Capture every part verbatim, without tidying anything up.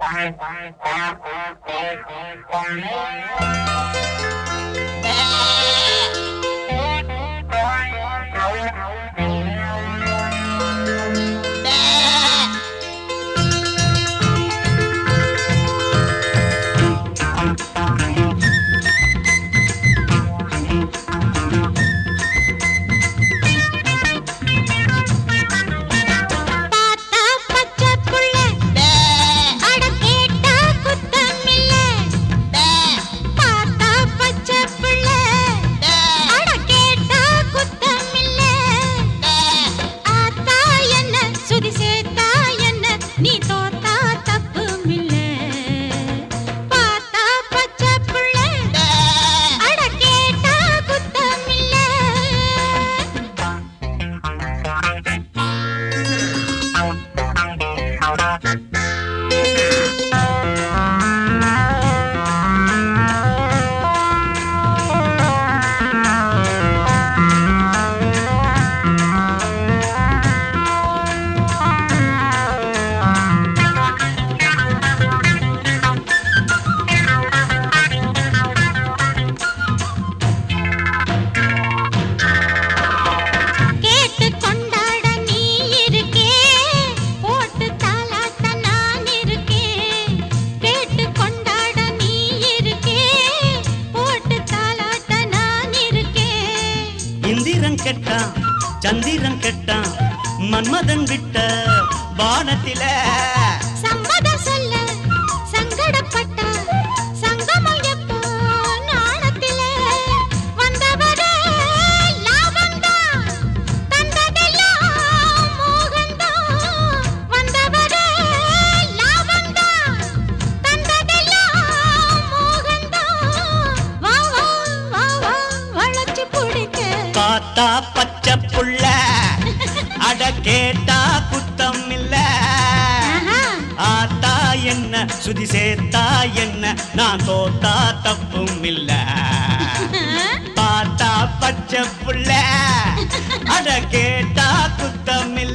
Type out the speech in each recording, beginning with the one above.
இந்திரன் கெட்டான் சந்திரன் கெட்டான் மன்மதன் விட்ட வானத்தில சம்மதம் சொல்ல சங்கடப்பட்ட சங்கமம் எப்போ நாணத்தில வந்தவரே லாபந்தான் தந்ததெல்லாம் மோகந்தான் வந்தவரே லாபந்தான் தந்ததெல்லாம் மோகந்தான் வா வா வா வா வளைச்சு பிடிக்க பார்த்தா பச்சை புள்ள அட கேட்டா குத்தம் இல்ல ஆத்தா என்ன சுதி சேர்த்தா என்ன நான் தோத்தா தப்பும் இல்ல பார்த்தா பச்சை புள்ள அட கேட்டா குத்தம் இல்ல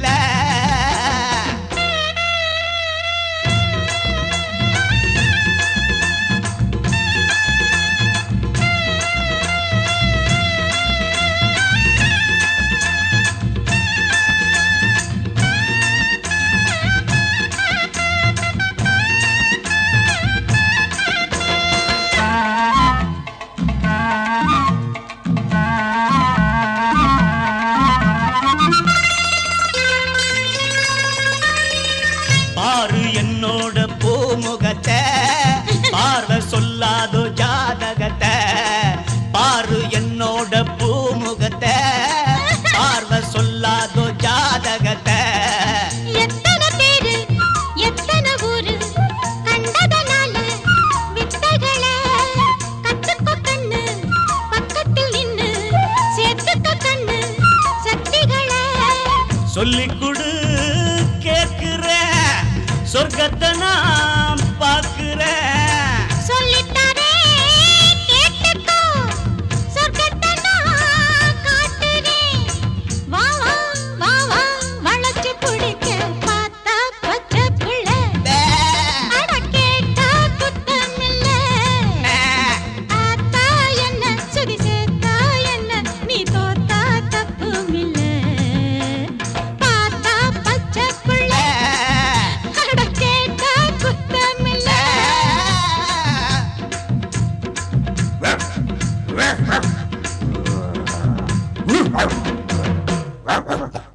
பாரு என்னோட பூமுகத்தை பார்வை சொல்லாதோ ஜாதகத்தை பாரு என்னோட பூமுகத்தை பார்வை சொல்லாதோ ஜாதகத்தை எத்தனை பேரு எத்தனை ஊரு கண்டதனால வித்தைகளை கத்துக்கோ கண்ணு பக்கத்தில் நின்னு சேர்த்துக்க கண்ணு சக்திகளை சொல்லிக் கொடு கேட்கிற சொர்க்கத்தை நான் பார்க்கிறேன் சொல்லிட்டாரே கேட்டுக்கோ சொர்க்கத்தை நான் காட்டுறேன் வா வா வா வா வளைச்சு பிடிக்க பார்த்தா பச்சை புள்ள அட கேட்டா குத்தம் இல்ல ஆத்தா என்ன சுதி சேர்த்தா என்ன நீ தோத்தா தப்பும் இல்ல பார்த்தா பச்சை புள்ள அட கேட்டா குத்தம் இல்ல Ruff, ruff.